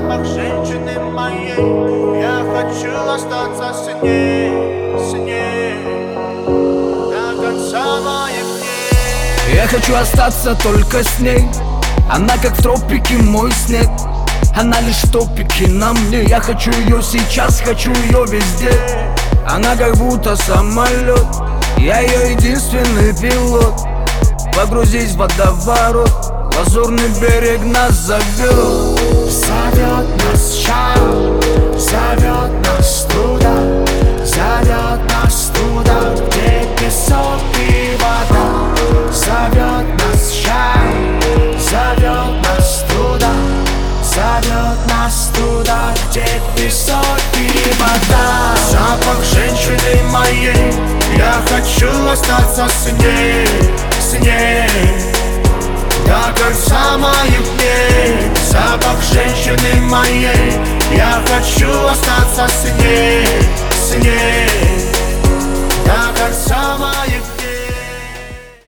Запах женщины моей, я хочу остаться с ней до конца моих дней. Я хочу остаться только с ней. Она как в тропике мой снег. Она лишь в топике на мне. Я хочу ее сейчас, хочу ее везде. Она как будто самолет, я ее единственный пилот. Погрузись в водоворот, лазурный берег нас зовет. Зовет нас чао, зовет нас туда, зовет нас туда, где песок и вода. Зовет нас чао, зовет нас туда, зовет нас туда, где песок и вода. Запах женщины моей, я хочу остаться с ней до конца моих дней. Запах женщины моей, я хочу остаться с ней до конца моих дней.